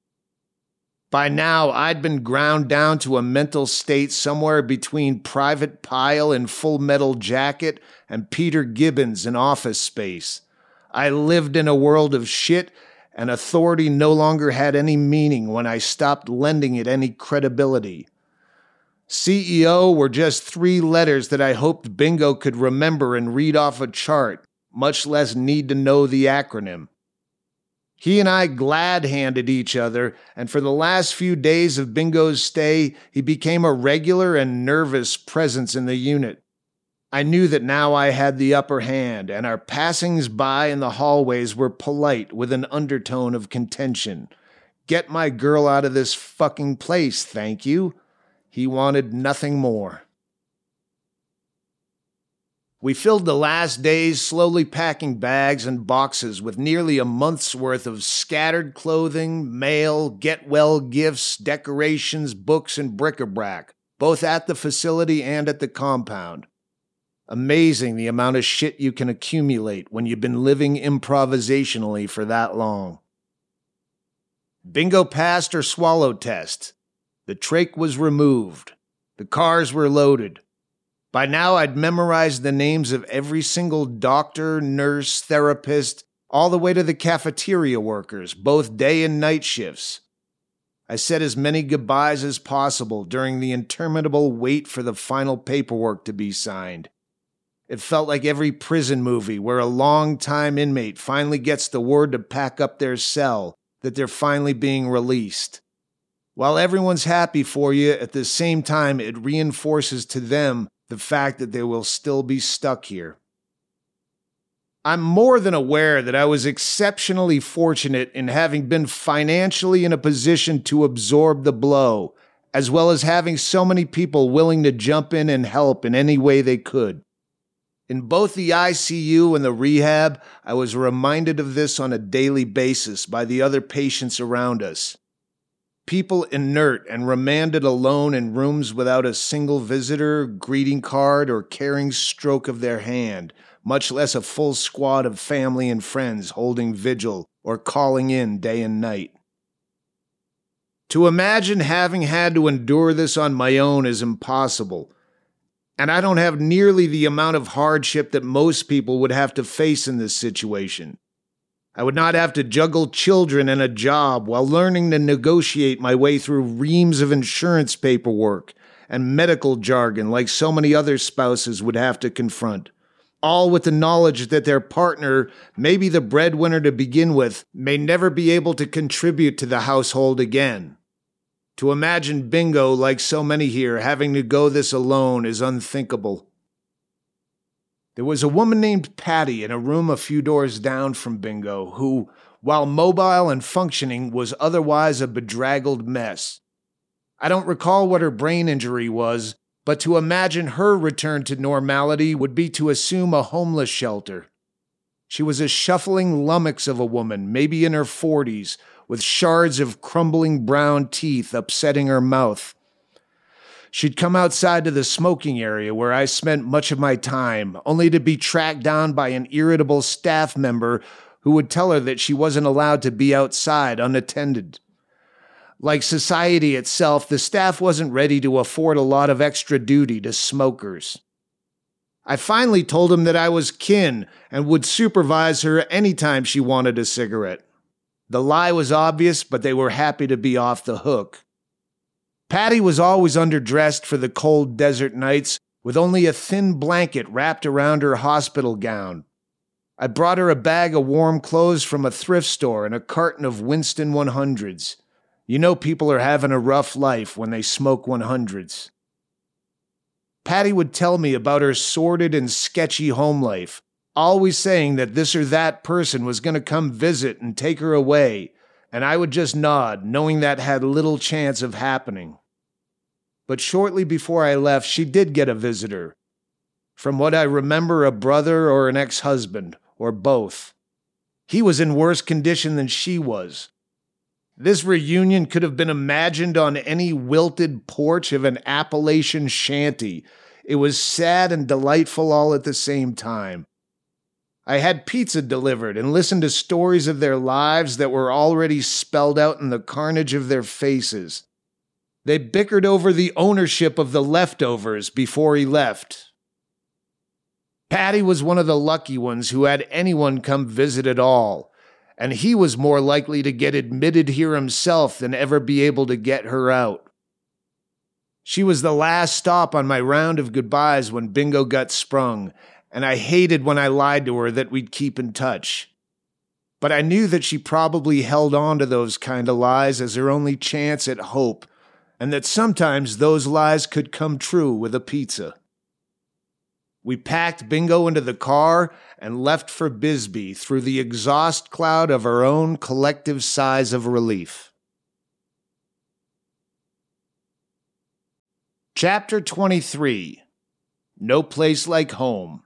By now, I'd been ground down to a mental state somewhere between Private Pile in Full Metal Jacket and Peter Gibbons in Office Space. I lived in a world of shit, and authority no longer had any meaning when I stopped lending it any credibility. C E O were just three letters that I hoped Bingo could remember and read off a chart, much less need to know the acronym. He and I glad-handed each other, and for the last few days of Bingo's stay, he became a regular and nervous presence in the unit. I knew that now I had the upper hand, and our passings by in the hallways were polite with an undertone of contention. Get my girl out of this fucking place, thank you. He wanted nothing more. We filled the last days slowly packing bags and boxes with nearly a month's worth of scattered clothing, mail, get-well gifts, decorations, books, and bric-a-brac, both at the facility and at the compound. Amazing the amount of shit you can accumulate when you've been living improvisationally for that long. Bingo passed her swallow test. The trach was removed. The cars were loaded. By now, I'd memorized the names of every single doctor, nurse, therapist, all the way to the cafeteria workers, both day and night shifts. I said as many goodbyes as possible during the interminable wait for the final paperwork to be signed. It felt like every prison movie where a long-time inmate finally gets the word to pack up their cell, that they're finally being released. While everyone's happy for you, at the same time it reinforces to them the fact that they will still be stuck here. I'm more than aware that I was exceptionally fortunate in having been financially in a position to absorb the blow, as well as having so many people willing to jump in and help in any way they could. In both the I C U and the rehab, I was reminded of this on a daily basis by the other patients around us. People inert and remanded alone in rooms without a single visitor, greeting card, or caring stroke of their hand, much less a full squad of family and friends holding vigil or calling in day and night. To imagine having had to endure this on my own is impossible, and I don't have nearly the amount of hardship that most people would have to face in this situation. I would not have to juggle children and a job while learning to negotiate my way through reams of insurance paperwork and medical jargon like so many other spouses would have to confront, all with the knowledge that their partner, maybe the breadwinner to begin with, may never be able to contribute to the household again. To imagine Bingo, like so many here, having to go this alone is unthinkable. There was a woman named Patty in a room a few doors down from Bingo who, while mobile and functioning, was otherwise a bedraggled mess. I don't recall what her brain injury was, but to imagine her return to normality would be to assume a homeless shelter. She was a shuffling lummox of a woman, maybe in her forties, with shards of crumbling brown teeth upsetting her mouth. She'd come outside to the smoking area where I spent much of my time, only to be tracked down by an irritable staff member who would tell her that she wasn't allowed to be outside unattended. Like society itself, the staff wasn't ready to afford a lot of extra duty to smokers. I finally told him that I was kin and would supervise her anytime she wanted a cigarette. The lie was obvious, but they were happy to be off the hook. Patty was always underdressed for the cold desert nights, with only a thin blanket wrapped around her hospital gown. I brought her a bag of warm clothes from a thrift store and a carton of Winston one hundreds. You know people are having a rough life when they smoke one hundreds. Patty would tell me about her sordid and sketchy home life, always saying that this or that person was going to come visit and take her away, and I would just nod, knowing that had little chance of happening. But shortly before I left, she did get a visitor. From what I remember, a brother or an ex-husband, or both. He was in worse condition than she was. This reunion could have been imagined on any wilted porch of an Appalachian shanty. It was sad and delightful all at the same time. I had pizza delivered and listened to stories of their lives that were already spelled out in the carnage of their faces. They bickered over the ownership of the leftovers before he left. Patty was one of the lucky ones who had anyone come visit at all, and he was more likely to get admitted here himself than ever be able to get her out. She was the last stop on my round of goodbyes when Bingo got sprung, and I hated when I lied to her that we'd keep in touch. But I knew that she probably held on to those kind of lies as her only chance at hope, and that sometimes those lies could come true with a pizza. We packed Bingo into the car and left for Bisbee through the exhaust cloud of our own collective sighs of relief. Chapter twenty-three. No Place Like Home.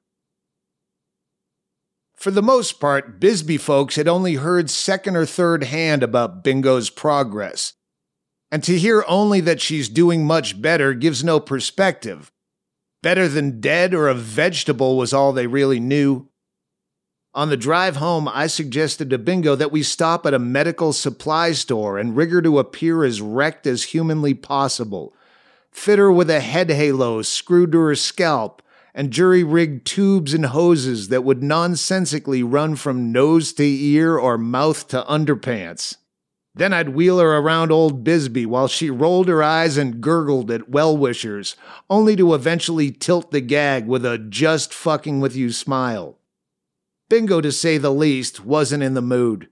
For the most part, Bisbee folks had only heard second or third hand about Bingo's progress, and to hear only that she's doing much better gives no perspective. Better than dead or a vegetable was all they really knew. On the drive home, I suggested to Bingo that we stop at a medical supply store and rig her to appear as wrecked as humanly possible, fit her with a head halo screwed to her scalp, and jury-rigged tubes and hoses that would nonsensically run from nose to ear or mouth to underpants. Then I'd wheel her around old Bisbee while she rolled her eyes and gurgled at well-wishers, only to eventually tilt the gag with a just fucking with you smile. Bingo, to say the least, wasn't in the mood.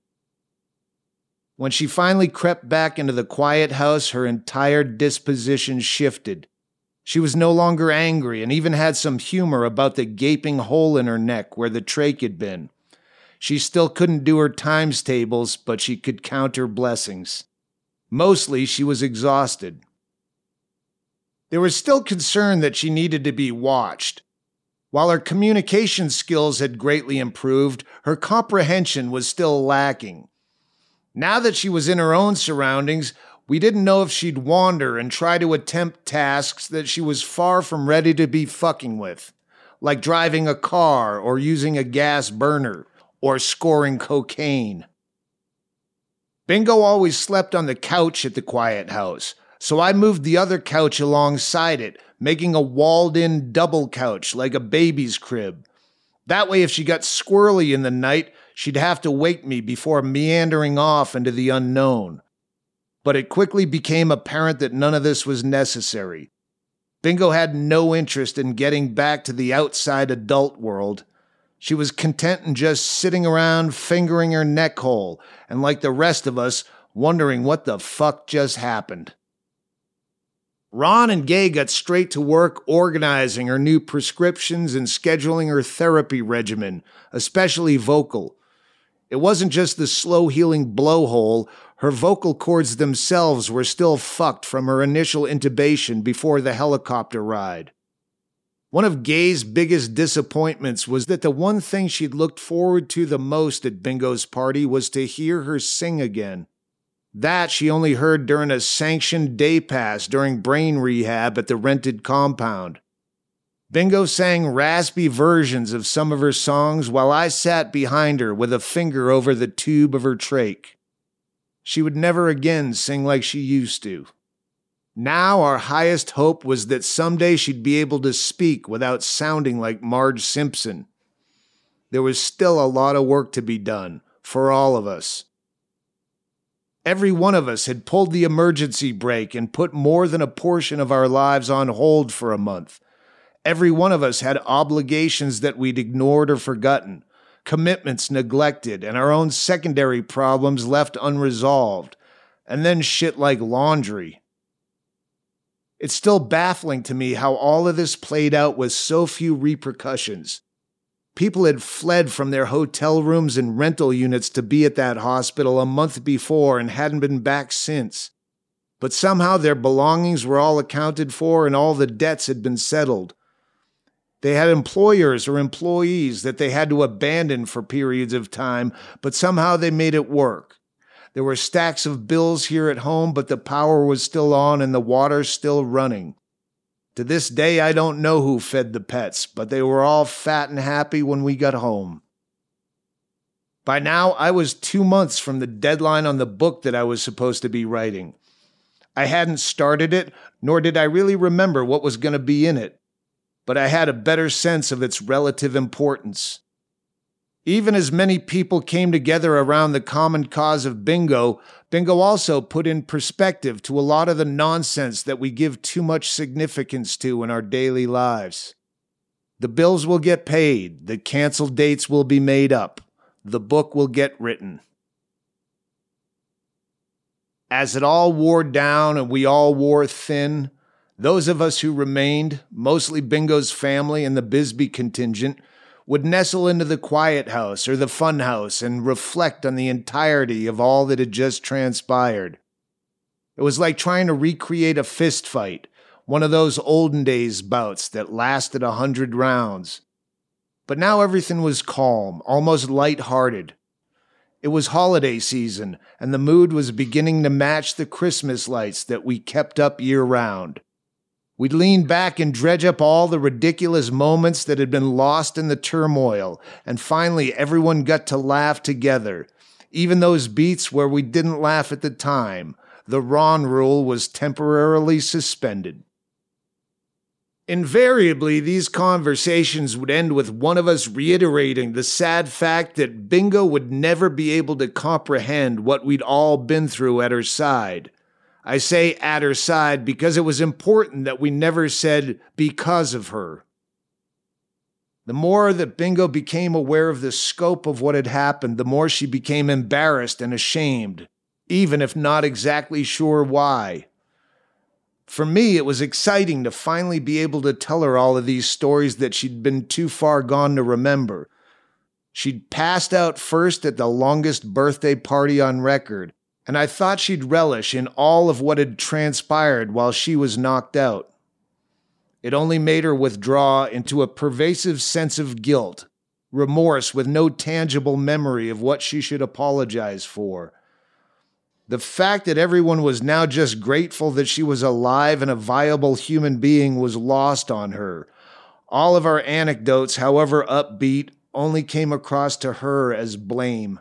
When she finally crept back into the quiet house, her entire disposition shifted. She was no longer angry and even had some humor about the gaping hole in her neck where the trach had been. She still couldn't do her times tables, but she could count her blessings. Mostly, she was exhausted. There was still concern that she needed to be watched. While her communication skills had greatly improved, her comprehension was still lacking. Now that she was in her own surroundings, we didn't know if she'd wander and try to attempt tasks that she was far from ready to be fucking with, like driving a car or using a gas burner, or scoring cocaine. Bingo always slept on the couch at the quiet house, so I moved the other couch alongside it, making a walled-in double couch like a baby's crib. That way, if she got squirrely in the night, she'd have to wake me before meandering off into the unknown. But it quickly became apparent that none of this was necessary. Bingo had no interest in getting back to the outside adult world. She was content in just sitting around fingering her neck hole, and like the rest of us, wondering what the fuck just happened. Ron and Gay got straight to work organizing her new prescriptions and scheduling her therapy regimen, especially vocal. It wasn't just the slow-healing blowhole. Her vocal cords themselves were still fucked from her initial intubation before the helicopter ride. One of Gay's biggest disappointments was that the one thing she'd looked forward to the most at Bingo's party was to hear her sing again. That she only heard during a sanctioned day pass during brain rehab at the rented compound. Bingo sang raspy versions of some of her songs while I sat behind her with a finger over the tube of her trach. She would never again sing like she used to. Now our highest hope was that someday she'd be able to speak without sounding like Marge Simpson. There was still a lot of work to be done, for all of us. Every one of us had pulled the emergency brake and put more than a portion of our lives on hold for a month. Every one of us had obligations that we'd ignored or forgotten, commitments neglected, and our own secondary problems left unresolved, and then shit like laundry. It's still baffling to me how all of this played out with so few repercussions. People had fled from their hotel rooms and rental units to be at that hospital a month before and hadn't been back since. But somehow their belongings were all accounted for and all the debts had been settled. They had employers or employees that they had to abandon for periods of time, but somehow they made it work. There were stacks of bills here at home, but the power was still on and the water still running. To this day, I don't know who fed the pets, but they were all fat and happy when we got home. By now, I was two months from the deadline on the book that I was supposed to be writing. I hadn't started it, nor did I really remember what was going to be in it, but I had a better sense of its relative importance. Even as many people came together around the common cause of bingo, bingo also put in perspective to a lot of the nonsense that we give too much significance to in our daily lives. The bills will get paid, the canceled dates will be made up, the book will get written. As it all wore down and we all wore thin, those of us who remained, mostly Bingo's family and the Bisbee contingent, would nestle into the quiet house or the fun house and reflect on the entirety of all that had just transpired. It was like trying to recreate a fist fight, one of those olden days bouts that lasted a hundred rounds. But now everything was calm, almost light-hearted. It was holiday season, and the mood was beginning to match the Christmas lights that we kept up year-round. We'd lean back and dredge up all the ridiculous moments that had been lost in the turmoil, and finally everyone got to laugh together. Even those beats where we didn't laugh at the time, the Ron rule was temporarily suspended. Invariably, these conversations would end with one of us reiterating the sad fact that Bingo would never be able to comprehend what we'd all been through at her side. I say at her side because it was important that we never said because of her. The more that Bingo became aware of the scope of what had happened, the more she became embarrassed and ashamed, even if not exactly sure why. For me, it was exciting to finally be able to tell her all of these stories that she'd been too far gone to remember. She'd passed out first at the longest birthday party on record, and I thought she'd relish in all of what had transpired while she was knocked out. It only made her withdraw into a pervasive sense of guilt, remorse with no tangible memory of what she should apologize for. The fact that everyone was now just grateful that she was alive and a viable human being was lost on her. All of our anecdotes, however upbeat, only came across to her as blame.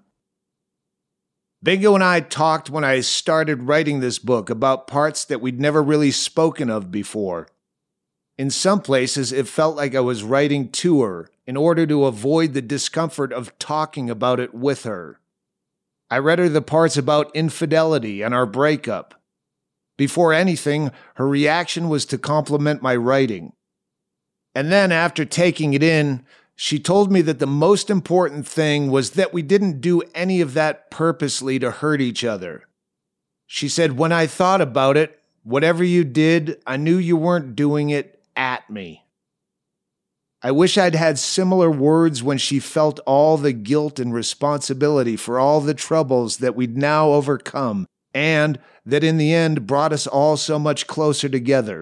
Bingo and I talked when I started writing this book about parts that we'd never really spoken of before. In some places, it felt like I was writing to her in order to avoid the discomfort of talking about it with her. I read her the parts about infidelity and our breakup. Before anything, her reaction was to compliment my writing. And then, after taking it in, she told me that the most important thing was that we didn't do any of that purposely to hurt each other. She said, when I thought about it, whatever you did, I knew you weren't doing it at me. I wish I'd had similar words when she felt all the guilt and responsibility for all the troubles that we'd now overcome, and that in the end brought us all so much closer together.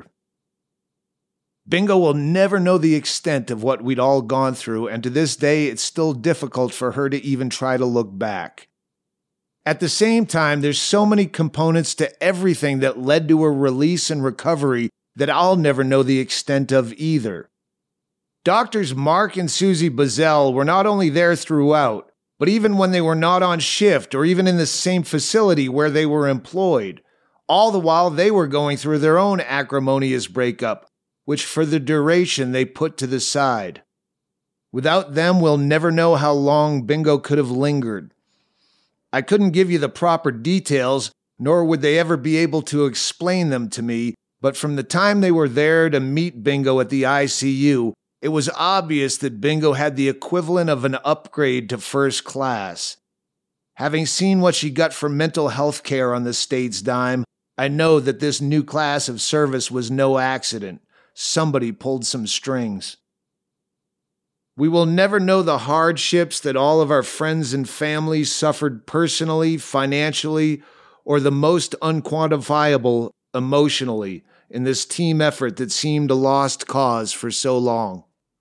Bingo will never know the extent of what we'd all gone through, and to this day it's still difficult for her to even try to look back. At the same time, there's so many components to everything that led to her release and recovery that I'll never know the extent of either. Doctors Mark and Susie Bazell were not only there throughout, but even when they were not on shift or even in the same facility where they were employed. All the while they were going through their own acrimonious breakup, which for the duration they put to the side. Without them, we'll never know how long Bingo could have lingered. I couldn't give you the proper details, nor would they ever be able to explain them to me, but from the time they were there to meet Bingo at the I C U, it was obvious that Bingo had the equivalent of an upgrade to first class. Having seen what she got for mental health care on the state's dime, I know that this new class of service was no accident. Somebody pulled some strings. We will never know the hardships that all of our friends and family suffered personally, financially, or the most unquantifiable emotionally in this team effort that seemed a lost cause for so long.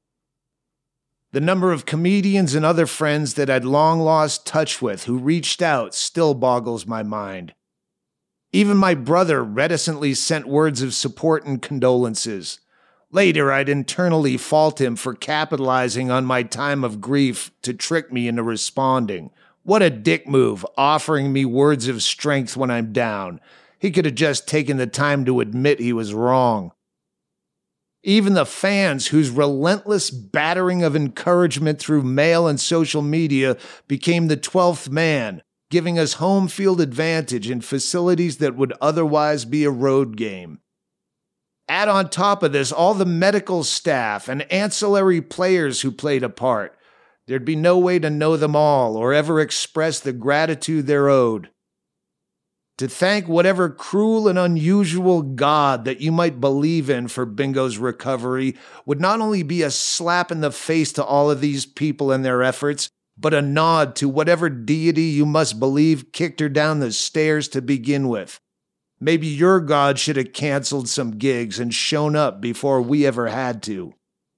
The number of comedians and other friends that I'd long lost touch with who reached out still boggles my mind. Even my brother reticently sent words of support and condolences. Later, I'd internally fault him for capitalizing on my time of grief to trick me into responding. What a dick move, offering me words of strength when I'm down. He could have just taken the time to admit he was wrong. Even the fans whose relentless battering of encouragement through mail and social media became the twelfth man, giving us home field advantage in facilities that would otherwise be a road game. Add on top of this all the medical staff and ancillary players who played a part. There'd be no way to know them all or ever express the gratitude they're owed. To thank whatever cruel and unusual God that you might believe in for Bingo's recovery would not only be a slap in the face to all of these people and their efforts, but a nod to whatever deity you must believe kicked her down the stairs to begin with. Maybe your God should have canceled some gigs and shown up before we ever had to.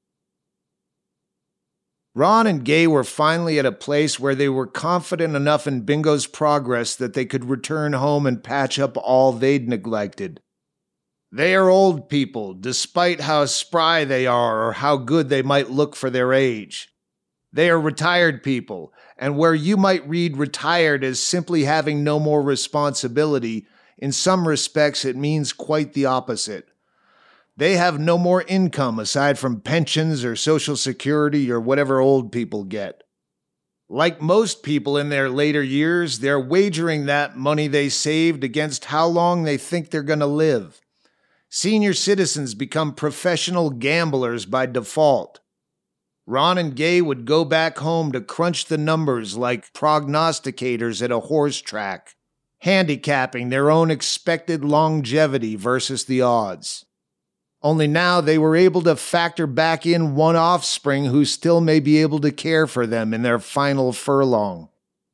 Ron and Gay were finally at a place where they were confident enough in Bingo's progress that they could return home and patch up all they'd neglected. They are old people, despite how spry they are or how good they might look for their age. They are retired people, and where you might read retired as simply having no more responsibility, in some respects it means quite the opposite. They have no more income aside from pensions or Social Security or whatever old people get. Like most people in their later years, they're wagering that money they saved against how long they think they're going to live. Senior citizens become professional gamblers by default. Ron and Gay would go back home to crunch the numbers like prognosticators at a horse track, handicapping their own expected longevity versus the odds. Only now they were able to factor back in one offspring who still may be able to care for them in their final furlong.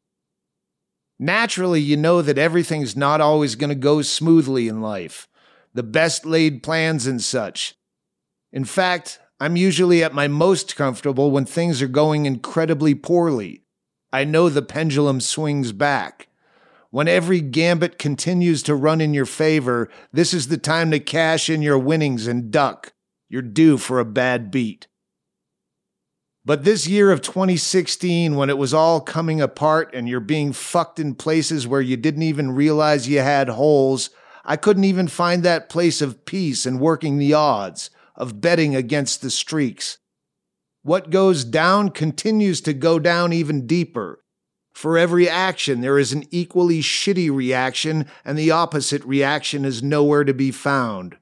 Naturally, you know that everything's not always going to go smoothly in life. The best laid plans and such. In fact, I'm usually at my most comfortable when things are going incredibly poorly. I know the pendulum swings back. When every gambit continues to run in your favor, this is the time to cash in your winnings and duck. You're due for a bad beat. But this year of twenty sixteen, when it was all coming apart and you're being fucked in places where you didn't even realize you had holes, I couldn't even find that place of peace and working the odds, of betting against the streaks. What goes down continues to go down even deeper. For every action, there is an equally shitty reaction, and the opposite reaction is nowhere to be found.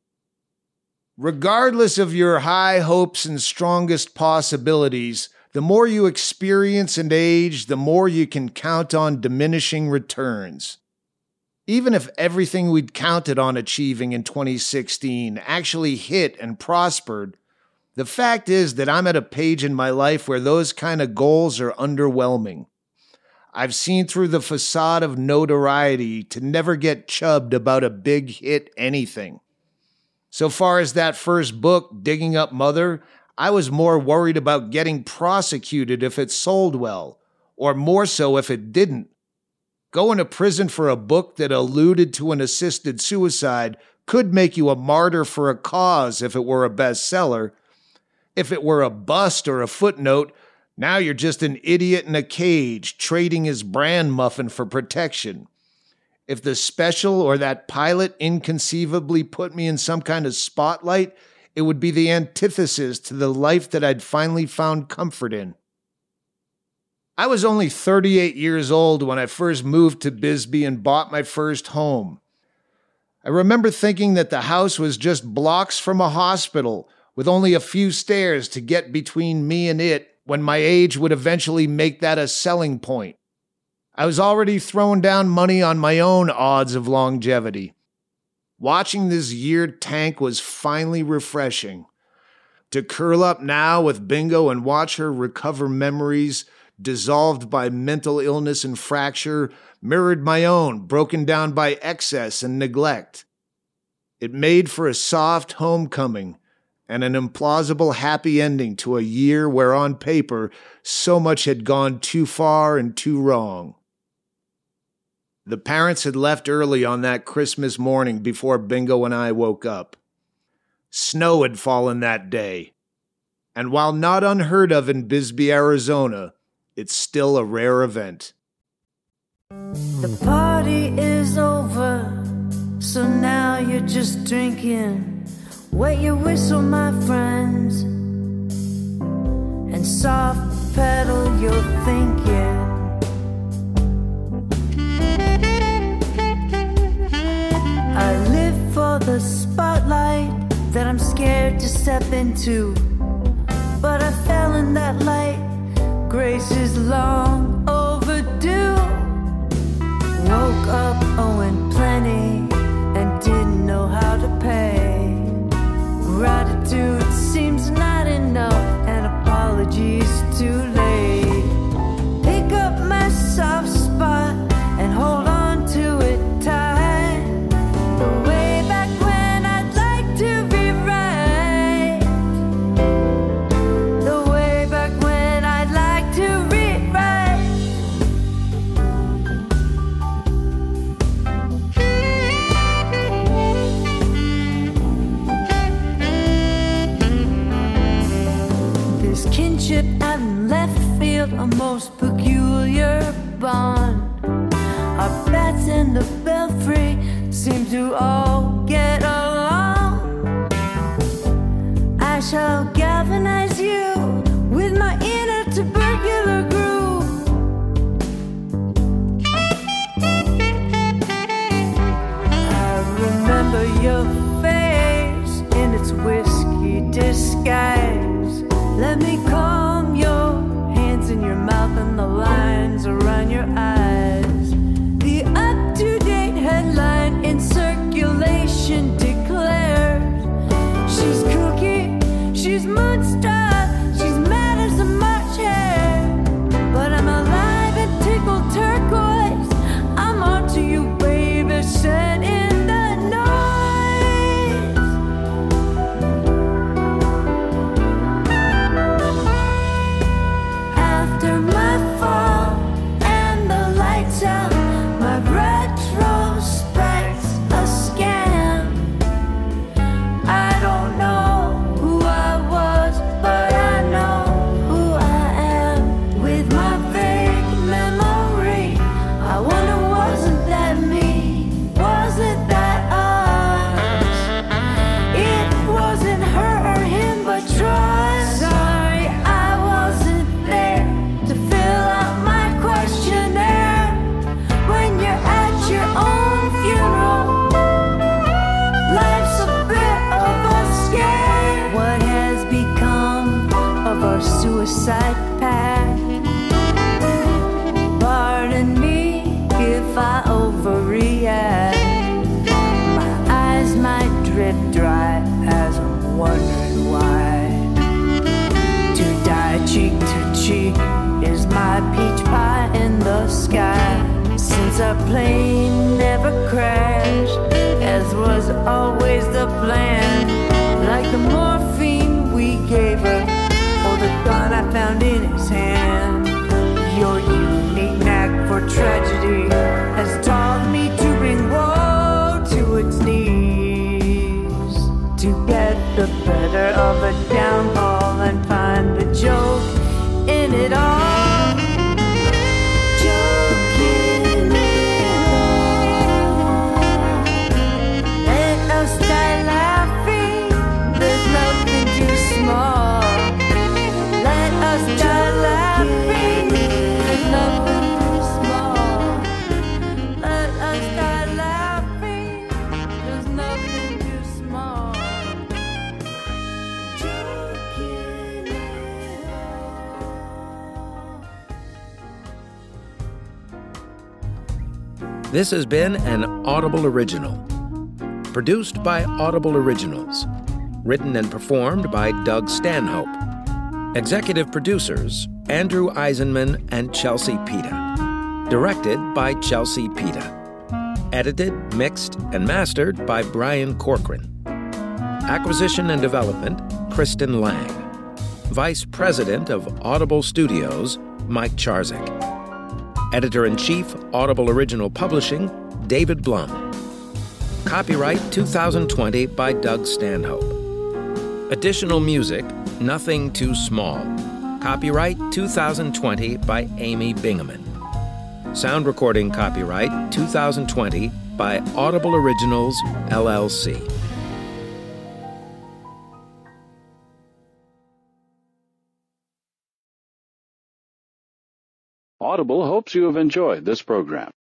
Regardless of your high hopes and strongest possibilities, the more you experience and age, the more you can count on diminishing returns. Even if everything we'd counted on achieving in twenty sixteen actually hit and prospered, the fact is that I'm at a page in my life where those kind of goals are underwhelming. I've seen through the facade of notoriety to never get chubbed about a big hit anything. So far as that first book, Digging Up Mother, I was more worried about getting prosecuted if it sold well, or more so if it didn't. Going to prison for a book that alluded to an assisted suicide could make you a martyr for a cause if it were a bestseller. If it were a bust or a footnote, now you're just an idiot in a cage trading his bran muffin for protection. If the special or that pilot inconceivably put me in some kind of spotlight, it would be the antithesis to the life that I'd finally found comfort in. I was only thirty-eight years old when I first moved to Bisbee and bought my first home. I remember thinking that the house was just blocks from a hospital, with only a few stairs to get between me and it, when my age would eventually make that a selling point. I was already throwing down money on my own odds of longevity. Watching this year tank was finally refreshing. To curl up now with Bingo and watch her recover memories dissolved by mental illness and fracture, mirrored my own, broken down by excess and neglect. It made for a soft homecoming and an implausible happy ending to a year where on paper so much had gone too far and too wrong. The parents had left early on that Christmas morning before Bingo and I woke up. Snow had fallen that day, and while not unheard of in Bisbee, Arizona, it's still a rare event. The party is over, so now you're just drinking. Wet your whistle, my friends, and soft pedal your thinking. I live for the spotlight that I'm scared to step into, but I fell in that light. Grace is long overdue. Woke up owing plenty and didn't know how to pay. Gratitude seems not enough and apologies too late. Pick up my soft spot and hold on to it tight. The way back when I'd like to be right. The way back when I'd like to rewrite. This kinship out in left field, a most peculiar bond. Our bats in the belfry seem to all get along. shall galvanize you with my inner tubercular groove. I remember your face in its whiskey disguise. Let me calm your hands in your mouth and the lines around your eyes. The up-to-date headline in circulation declares she's kooky, she's moonstar, she's mad as a March hare. But I'm alive and tickle turquoise. I'm on to you, baby, set in the noise. After my fall and the lights out, my retrospect's a scam. I don't know who I was, but I know who I am. With my vague memory, I wonder, wasn't that me? Wasn't that us? It wasn't her or him, but trust. Sorry, I wasn't there to fill out my questionnaire. When you're at your own funeral, life's a bit of a scare. What has become of our suicide pact? Pardon me if I overreact. My eyes might drip dry as I'm wondering why. To die cheek to cheek is my peach pie in the sky. Since our plane never crashed, as was always the plan. Like the morphine we gave her, or the gun I found in his hand. Your unique knack for tragedy has taught me to bring woe to its knees. To get the better of a downfall and find the joke in it all. Joke in it all. Let us die laughing. There's nothing too small. Let us die laughing. There's nothing too small. Let us die laughing. There's nothing too small. Joke in it all. This has been an Audible Original. Produced by Audible Originals. Written and performed by Doug Stanhope. Executive producers Andrew Eisenman and Chelsea Pita. Directed by Chelsea Pita. Edited, mixed, and mastered by Brian Corcoran. Acquisition and development, Kristen Lang. Vice President of Audible Studios, Mike Charzik. Editor-in-Chief, Audible Original Publishing, David Blum. Copyright two thousand twenty by Doug Stanhope. Additional music, Nothing Too Small. Copyright two thousand twenty by Amy Bingaman. Sound recording copyright two thousand twenty by Audible Originals, L L C. Audible hopes you have enjoyed this program.